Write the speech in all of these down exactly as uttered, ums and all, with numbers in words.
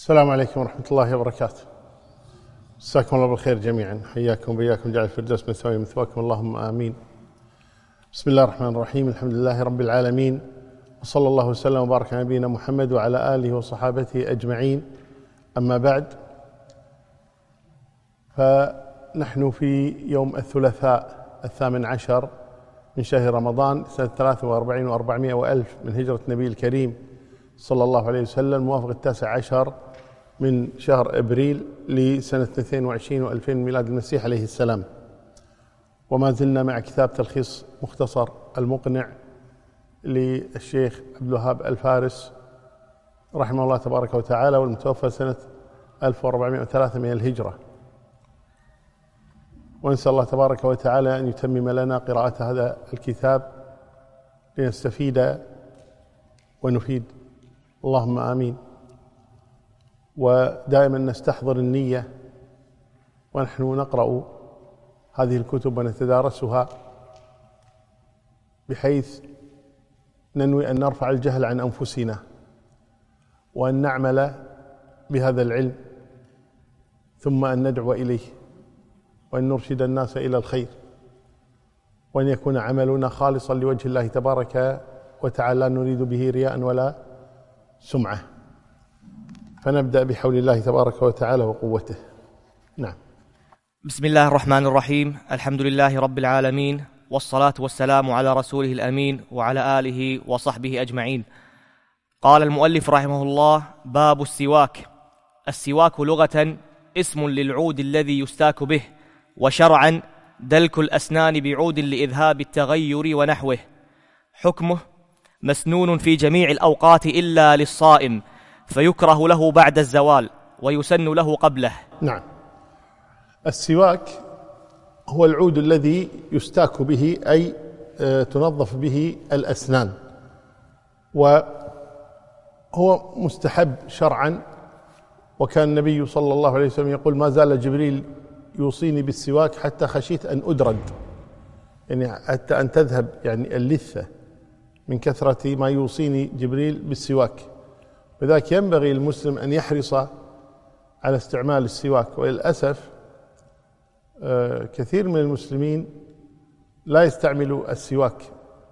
السلام عليكم ورحمة الله وبركاته. مساكم الله بالخير جميعا، حياكم وبياكم، جعل الفردوس مثواي مثواكم، اللهم آمين. بسم الله الرحمن الرحيم، الحمد لله رب العالمين، وصلى الله وسلم وبارك على نبينا محمد وعلى آله وصحابته أجمعين. أما بعد، فنحن في يوم الثلاثاء الثامن عشر من شهر رمضان سنة ثلاثة وأربعين وأربعمائة وألف من هجرة النبي الكريم صلى الله عليه وسلم، موافق التاسع عشر من شهر أبريل لسنة اثنين وعشرين وألفين من ميلاد المسيح عليه السلام. وما زلنا مع كتاب تلخيص مختصر المقنع للشيخ عبد الوهاب الفارس رحمه الله تبارك وتعالى، والمتوفى سنة ألف وأربعمائة وثلاثة من الهجرة. ونسأل الله تبارك وتعالى أن يتمم لنا قراءة هذا الكتاب لنستفيد ونفيد، اللهم آمين. ودائما نستحضر النية ونحن نقرأ هذه الكتب ونتدارسها، بحيث ننوي أن نرفع الجهل عن أنفسنا، وأن نعمل بهذا العلم، ثم أن ندعو إليه، وأن نرشد الناس إلى الخير، وأن يكون عملنا خالصا لوجه الله تبارك وتعالى، لا نريد به رياء ولا سمعة. فنبدأ بحول الله تبارك وتعالى وقوته. نعم. بسم الله الرحمن الرحيم، الحمد لله رب العالمين، والصلاة والسلام على رسوله الأمين وعلى آله وصحبه أجمعين. قال المؤلف رحمه الله: باب السواك. السواك لغة اسم للعود الذي يستاك به، وشرعا دلك الأسنان بعود لإذهاب التغير ونحوه. حكمه: مسنون في جميع الأوقات إلا للصائم، فيكره له بعد الزوال، ويسن له قبله. نعم. السواك هو العود الذي يستاك به، أي تنظف به الأسنان، وهو مستحب شرعا. وكان النبي صلى الله عليه وسلم يقول: ما زال جبريل يوصيني بالسواك حتى خشيت أن أدرد، يعني حتى أن تذهب يعني اللثة من كثرة ما يوصيني جبريل بالسواك. لذلك ينبغي للمسلم أن يحرص على استعمال السواك. وللأسف كثير من المسلمين لا يستعملوا السواك،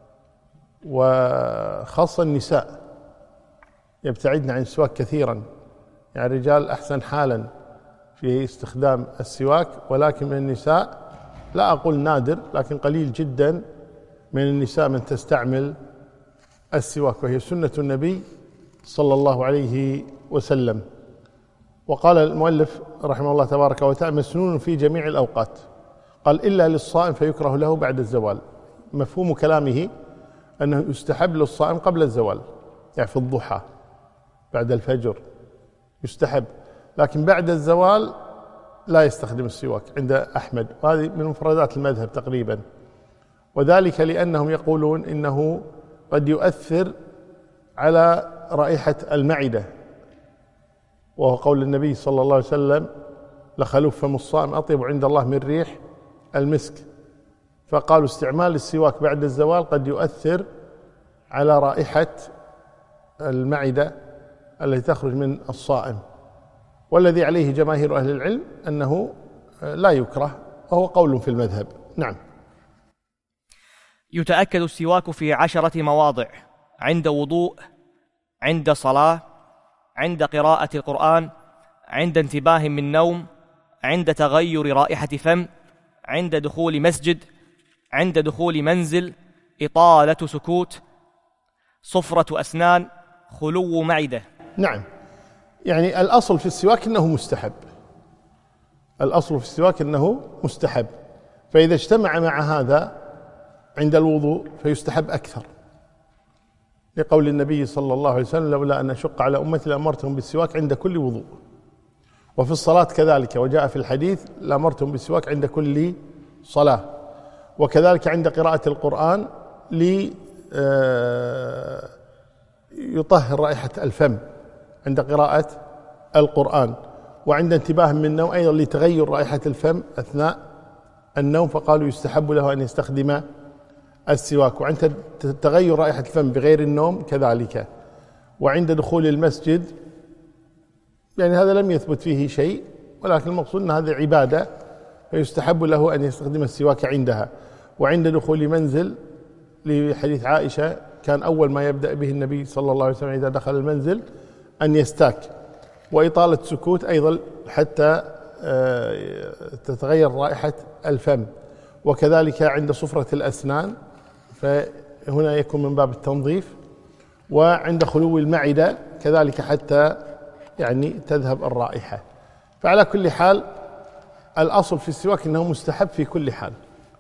وخاصة النساء يبتعدن عن السواك كثيرا. يعني الرجال أحسن حالا في استخدام السواك، ولكن من النساء لا أقول نادر، لكن قليل جدا من النساء من تستعمل السواك، وهي سنة النبي صلى الله عليه وسلم. وقال المؤلف رحمه الله تبارك وتعالى: مسنون في جميع الأوقات. قال: إلا للصائم فيكره له بعد الزوال. مفهوم كلامه أنه يستحب للصائم قبل الزوال، يعني في الضحى بعد الفجر يستحب، لكن بعد الزوال لا يستخدم السواك عند أحمد، وهذه من مفردات المذهب تقريبا. وذلك لأنهم يقولون إنه قد يؤثر على رائحة المعدة، وهو قول النبي صلى الله عليه وسلم: لخلوف فم الصائم أطيب عند الله من ريح المسك. فقالوا استعمال السواك بعد الزوال قد يؤثر على رائحة المعدة التي تخرج من الصائم. والذي عليه جماهير أهل العلم أنه لا يكره، وهو قول في المذهب. نعم. يتأكد السواك في عشرة مواضع: عند وضوء، عند صلاة، عند قراءة القرآن، عند انتباه من نوم، عند تغير رائحة فم، عند دخول مسجد، عند دخول منزل، إطالة سكوت، صفرة أسنان، خلو معدة. نعم. يعني الأصل في السواك أنه مستحب، الأصل في السواك أنه مستحب، فإذا اجتمع مع هذا عند الوضوء فيستحب أكثر، لقول النبي صلى الله عليه وسلم: لولا أن أشق على أمتي لأمرتهم بالسواك عند كل وضوء. وفي الصلاة كذلك، وجاء في الحديث: لأمرتهم بالسواك عند كل صلاة. وكذلك عند قراءة القرآن ليطهر رائحة الفم عند قراءة القرآن، وعند انتباه من النوم أيضا لتغير رائحة الفم أثناء النوم، فقالوا يستحب له أن يستخدم السواك. وعند تغير رائحة الفم بغير النوم كذلك. وعند دخول المسجد يعني هذا لم يثبت فيه شيء، ولكن المقصود أن هذه عبادة فيستحب له أن يستخدم السواك عندها. وعند دخول منزل لحديث عائشة كان أول ما يبدأ به النبي صلى الله عليه وسلم إذا دخل المنزل أن يستاك، وإطالة سكوت أيضا حتى تتغير رائحة الفم، وكذلك عند صفرة الأسنان فهنا يكون من باب التنظيف، وعند خلو المعدة كذلك حتى يعني تذهب الرائحة. فعلى كل حال الأصل في السواك أنه مستحب في كل حال.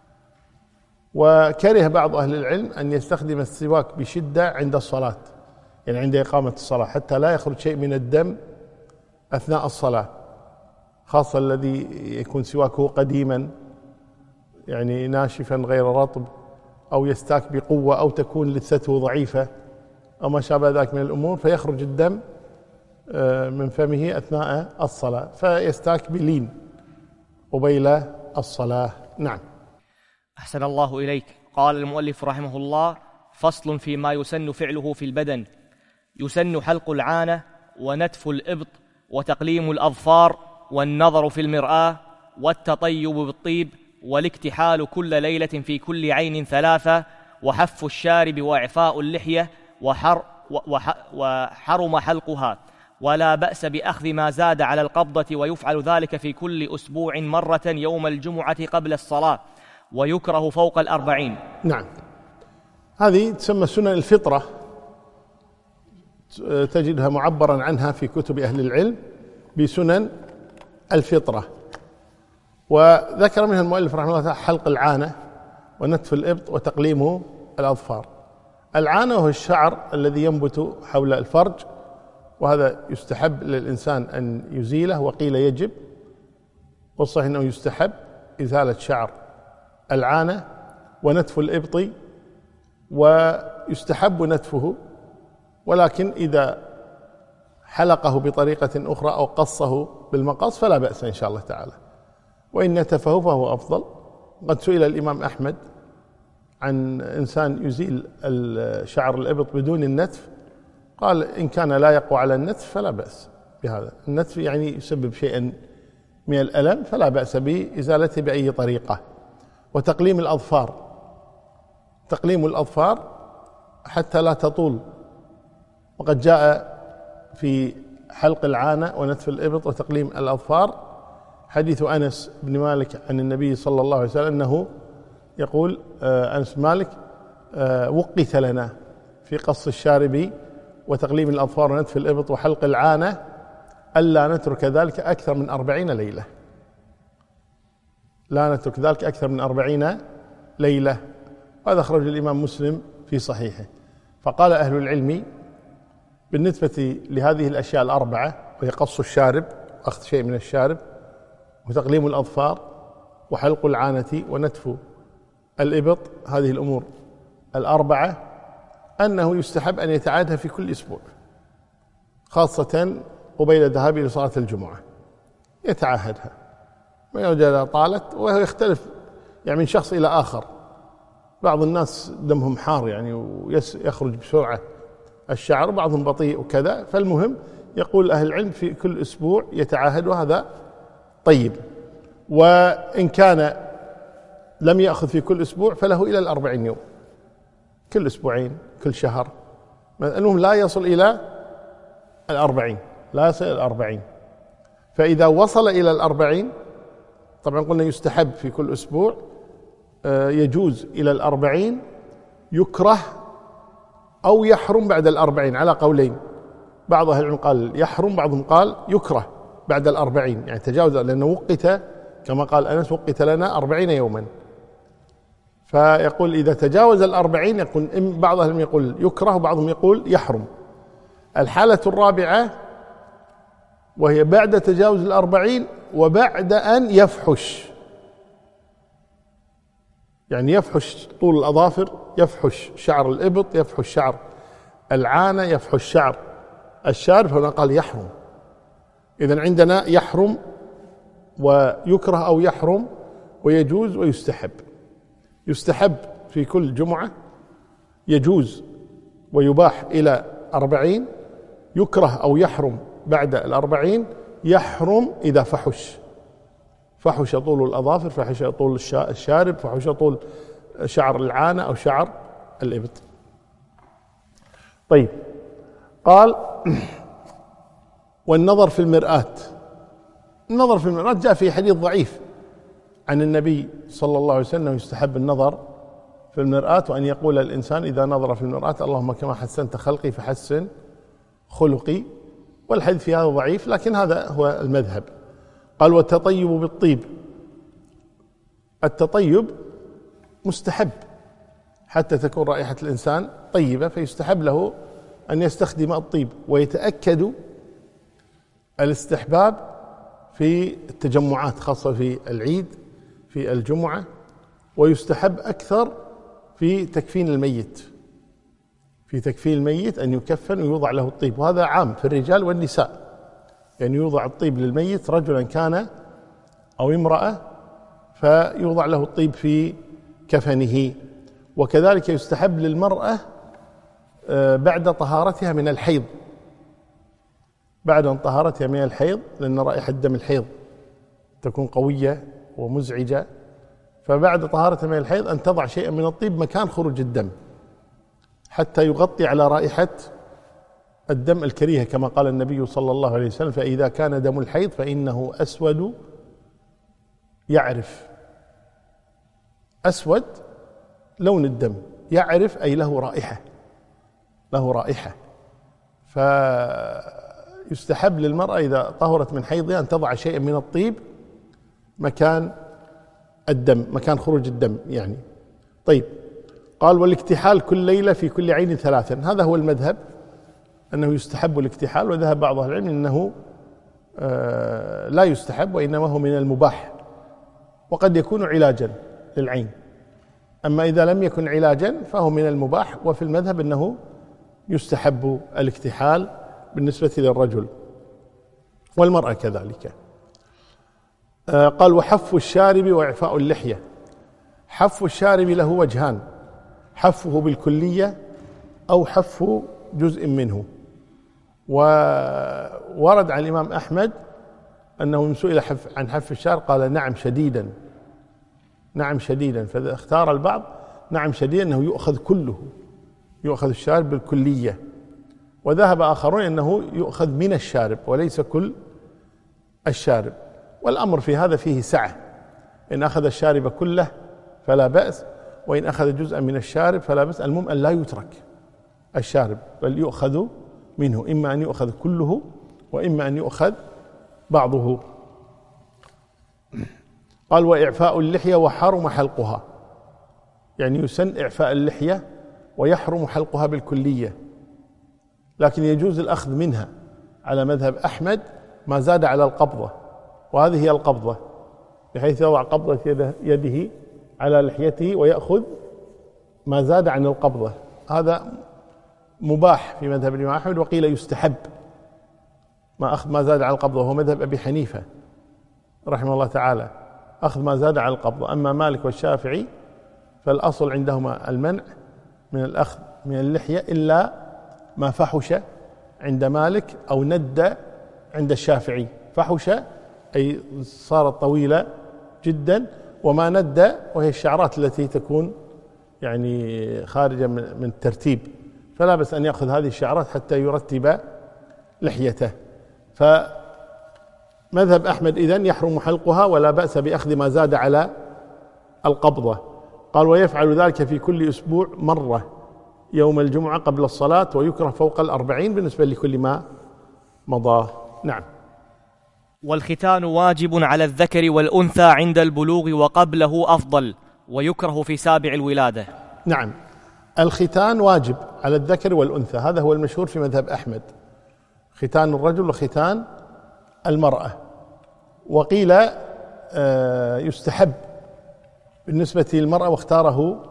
وكره بعض أهل العلم أن يستخدم السواك بشدة عند الصلاة، يعني عند إقامة الصلاة، حتى لا يخرج شيء من الدم أثناء الصلاة، خاصة الذي يكون سواكه قديما يعني ناشفا غير رطب، أو يستاك بقوة، أو تكون لثته ضعيفة، أو ما شابه ذلك من الأمور، فيخرج الدم من فمه أثناء الصلاة، فيستاك بلين قبيل الصلاة. نعم. أحسن الله إليك. قال المؤلف رحمه الله: فصل فيما يسن فعله في البدن. يسن حلق العانة، ونتف الإبط، وتقليم الأظفار، والنظر في المرآة، والتطيب بالطيب، والاكتحال كل ليلة في كل عين ثلاثة، وحف الشارب، وإعفاء اللحية، وحر وح وحرم حلقها، ولا بأس بأخذ ما زاد على القبضة، ويفعل ذلك في كل أسبوع مرة يوم الجمعة قبل الصلاة، ويكره فوق الأربعين. نعم، هذه تسمى سنن الفطرة، تجدها معبرا عنها في كتب أهل العلم بسنن الفطرة. وذكر منها المؤلف رحمه الله حلق العانة، ونتف الإبط، وتقليم الأظفار. العانة هو الشعر الذي ينبت حول الفرج، وهذا يستحب للإنسان أن يزيله، وقيل يجب، والصحيح أنه يستحب إزالة شعر العانة. ونتف الإبط، ويستحب نتفه، ولكن إذا حلقه بطريقة أخرى أو قصه بالمقص فلا بأس إن شاء الله تعالى، وإن نتفه فهو أفضل. قد سئل الإمام أحمد عن إنسان يزيل شعر الإبط بدون النتف، قال إن كان لا يقوى على النتف فلا بأس بهذا. النتف يعني يسبب شيئا من الألم، فلا بأس بإزالته بأي طريقة. وتقليم الأظفار، تقليم الأظفار حتى لا تطول، وقد جاء في حلق العانة ونتف الإبط وتقليم الأظفار حديث أنس بن مالك عن النبي صلى الله عليه وسلم أنه يقول أنس مالك: وقت لنا في قص الشارب وتقليم الأظفار ونتف الإبط وحلق العانة ألا نترك ذلك أكثر من أربعين ليلة، لا نترك ذلك أكثر من أربعين ليلة. هذا أخرج الإمام مسلم في صحيحه. فقال أهل العلم بالنسبة لهذه الأشياء الأربعة، وهي قص الشارب، أخذ شيء من الشارب، وتقليم الأظفار، وحلق العانة، ونتف الإبط، هذه الأمور الأربعة، أنه يستحب أن يتعادها في كل أسبوع، خاصة قبيل الذهاب إلى صلاة الجمعة يتعاهدها، ما يوجد طالت. وهو يختلف يعني من شخص إلى آخر، بعض الناس دمهم حار يعني ويخرج بسرعة الشعر، وبعضهم بطيء وكذا. فالمهم يقول أهل العلم في كل أسبوع يتعاهد، وهذا طيب. وإن كان لم يأخذ في كل أسبوع فله إلى الأربعين يوم، كل أسبوعين، كل شهر، المهم لا يصل إلى الأربعين، لا يصل إلى الأربعين. فإذا وصل إلى الأربعين، طبعا قلنا يستحب في كل أسبوع، يجوز إلى الأربعين، يكره أو يحرم بعد الأربعين، على قولين. بعض أهل العلم قال يحرم، بعضهم قال يكره بعد الأربعين، يعني تجاوز، لأنه وقت كما قال أنس: وقت لنا أربعين يوما. فيقول إذا تجاوز الأربعين يقول، بعض أهل العلم يقول يكره، وبعضهم يقول يحرم. الحالة الرابعة وهي بعد تجاوز الأربعين وبعد أن يفحش، يعني يفحش طول الأظافر، يفحش شعر الإبط، يفحش شعر العانة، يفحش شعر الشارب، هنا قال يحرم. إذن عندنا يحرم ويكره أو يحرم ويجوز ويستحب. يستحب في كل جمعة، يجوز ويباح إلى أربعين، يكره أو يحرم بعد الأربعين يحرم إذا فحش، فحش طول الأظافر، فحش طول الشارب، فحش طول شعر العانة أو شعر الإبط. طيب، قال والنظر في المرآة. النظر في المرآة جاء في حديث ضعيف عن النبي صلى الله عليه وسلم يستحب النظر في المرآة، وأن يقول الإنسان إذا نظر في المرآة اللهم كما حسنت خلقي فحسن خلقي، والحديث في هذا ضعيف، لكن هذا هو المذهب. قال والتطيب بالطيب. التطيب مستحب حتى تكون رائحة الإنسان طيبة، فيستحب له أن يستخدم الطيب، ويتأكد الاستحباب في التجمعات خاصة في العيد في الجمعة، ويستحب أكثر في تكفين الميت، في تكفين الميت أن يكفن ويوضع له الطيب، وهذا عام في الرجال والنساء، يعني يوضع الطيب للميت رجلا كان أو امرأة، فيوضع له الطيب في كفنه. وكذلك يستحب للمرأة بعد طهارتها من الحيض، بعد طهارتها من الحيض، لأن رائحة دم الحيض تكون قوية ومزعجة، فبعد طهارتها من الحيض أن تضع شيئا من الطيب مكان خروج الدم حتى يغطي على رائحة الدم الكريهة، كما قال النبي صلى الله عليه وسلم فإذا كان دم الحيض فإنه أسود يعرف. أسود لون الدم، يعرف أي له رائحة، له رائحة. فيستحب للمرأة إذا طهرت من حيضها أن تضع شيئا من الطيب مكان الدم، مكان خروج الدم يعني. طيب، قال والاكتحال كل ليلة في كل عين ثلاثا. هذا هو المذهب أنه يستحب الاكتحال، وذهب بعض أهل العلم أنه آه لا يستحب، وإنما هو من المباح، وقد يكون علاجا للعين. أما إذا لم يكن علاجا فهو من المباح، وفي المذهب أنه يستحب الاكتحال بالنسبة للرجل والمرأة كذلك. آه قال وحف الشارب وإعفاء اللحية. حف الشارب له وجهان، حفه بالكلية أو حف جزء منه. وورد عن الإمام أحمد أنه من سئل حف عن حف الشارب قال نعم شديدا، نعم شديدا، فاختار البعض نعم شديدا أنه يؤخذ كله، يؤخذ الشارب بالكلية. وذهب آخرون أنه يؤخذ من الشارب وليس كل الشارب، والأمر في هذا فيه سعة، إن أخذ الشارب كله فلا بأس، وإن أخذ جزءا من الشارب فلا بأس. المهم أن لا يترك الشارب بل يؤخذ منه، إما أن يؤخذ كله وإما أن يؤخذ بعضه. قال وإعفاء اللحية وحرم حلقها، يعني يسن إعفاء اللحية ويحرم حلقها بالكلية، لكن يجوز الأخذ منها على مذهب أحمد ما زاد على القبضة، وهذه هي القبضة، بحيث يضع قبضة يده, يده على لحيته ويأخذ ما زاد عن القبضة. هذا مباح في مذهب الإمام أحمد، وقيل يستحب ما أخذ ما زاد على القبضة، وهو مذهب أبي حنيفة رحمه الله تعالى، أخذ ما زاد على القبضة. أما مالك والشافعي فالأصل عندهما المنع من الأخذ من اللحية إلا ما فحش عند مالك أو ند عند الشافعي. فحش أي صارت طويلة جدا، وما ند وهي الشعرات التي تكون يعني خارجة من الترتيب، فلا بس أن يأخذ هذه الشعرات حتى يرتب لحيته. فمذهب أحمد إذن يحرم حلقها ولا بأس بأخذ ما زاد على القبضة. قال ويفعل ذلك في كل أسبوع مرة يوم الجمعة قبل الصلاة، ويكره فوق الأربعين بالنسبة لكل ما مضى. نعم. والختان واجب على الذكر والأنثى عند البلوغ وقبله أفضل، ويكره في سابع الولادة. نعم، الختان واجب على الذكر والأنثى، هذا هو المشهور في مذهب أحمد، ختان الرجل وختان المرأة. وقيل يستحب بالنسبة للمرأة، واختاره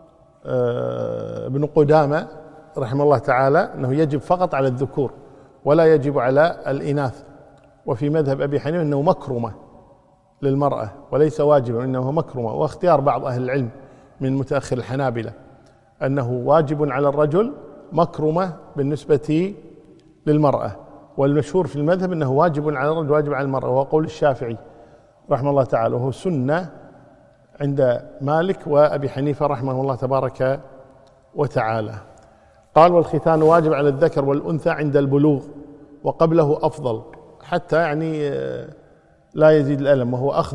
ابن قدامة رحمه الله تعالى أنه يجب فقط على الذكور ولا يجب على الإناث. وفي مذهب أبي حنيفة أنه مكرمة للمرأة وليس واجبا، إنه مكرمة. واختيار بعض أهل العلم من متأخر الحنابلة أنه واجب على الرجل، مكرمة بالنسبة للمرأة. والمشهور في المذهب أنه واجب على الرجل واجب على المرأة، وهو قول الشافعي رحمه الله تعالى، وهو سنة عند مالك وأبي حنيفة رحمه الله تبارك وتعالى. قال والختان واجب على الذكر والأنثى عند البلوغ، وقبله أفضل حتى يعني لا يزيد الألم، وهو أخذ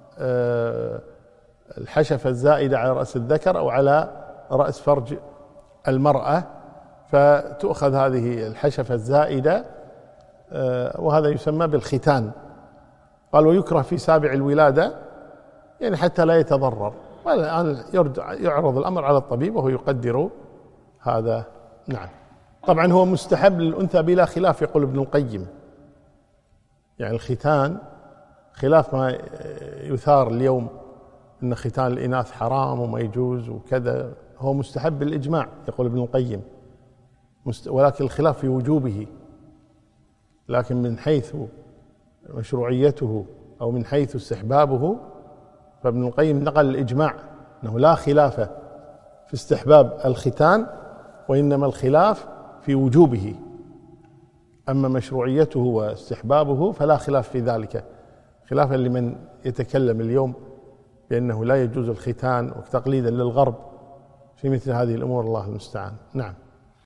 الحشفة الزائدة على رأس الذكر أو على رأس فرج المرأة، فتؤخذ هذه الحشفة الزائدة وهذا يسمى بالختان. قال ويكره في سابع الولادة، يعني حتى لا يتضرر، والآن يعرض الأمر على الطبيب وهو يقدر هذا. نعم. طبعا هو مستحب للأنثى بلا خلاف، يقول ابن القيم، يعني الختان خلاف ما يثار اليوم أن ختان الإناث حرام وما يجوز وكذا، هو مستحب بالإجماع يقول ابن القيم، ولكن الخلاف في وجوبه، لكن من حيث مشروعيته أو من حيث استحبابه فابن القيم نقل الإجماع أنه لا خلاف في استحباب الختان، وإنما الخلاف في وجوبه، أما مشروعيته واستحبابه فلا خلاف في ذلك، خلافا لمن يتكلم اليوم بأنه لا يجوز الختان وتقليدا للغرب في مثل هذه الأمور، الله المستعان. نعم.